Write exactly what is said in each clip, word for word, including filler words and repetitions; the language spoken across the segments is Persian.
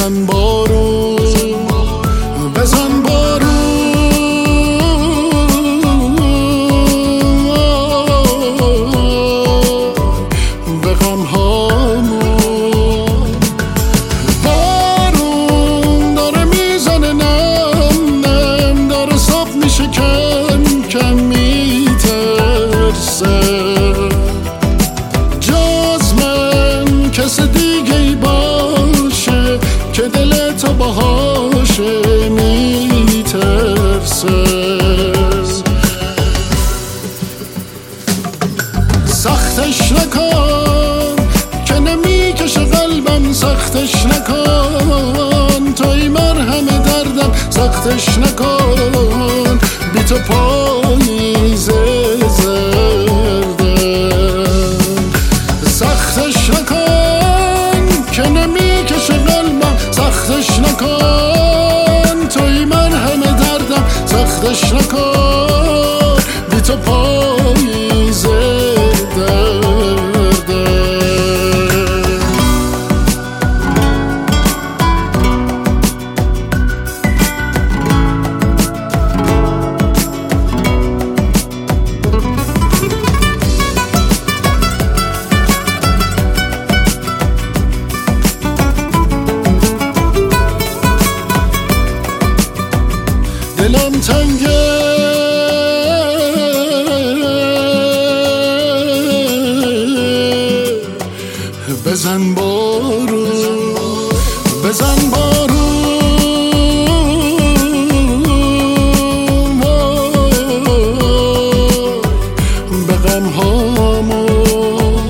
بزن بارون بزن بارون به غم هامون. بارون داره میزنه نم نم، داره صاف میشه کم کم میترسه. جز من کس دیگه ای باشه که دل تو باهاشه میترسه. سختش نکن که نمیکشه قلبم، سختش نکن توی مرهم دردم، سختش نکن بی تو پاییز زرده. سختش نکن که نمیکشه قلبم، سختش نکن توی مرهم دردم، سختش نکن بی تو پاییز دلم تنگه بزن بارون بزن بارون به غم هامون.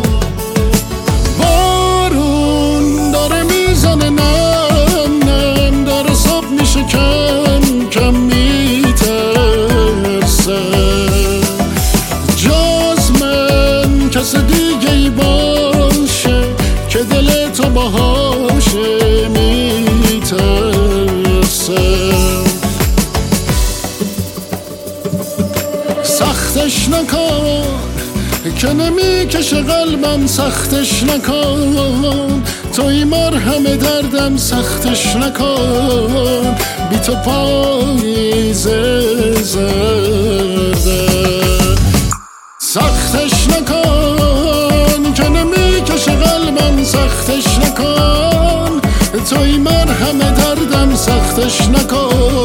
بارون داره میزنه نم نم، داره صاف میشه کم کم میترسه. جز من کس دیگه ای باشه که دل تو باهاشه میترسه. سختش نکن که نمیکشه قلبم، سختش نکن توی مرهم دردم، سختش نکن بی تو پاییز زرده. سختش نکن که نمیکشه قلبم، سختش نکن توی مرهم دردم، سختش نکن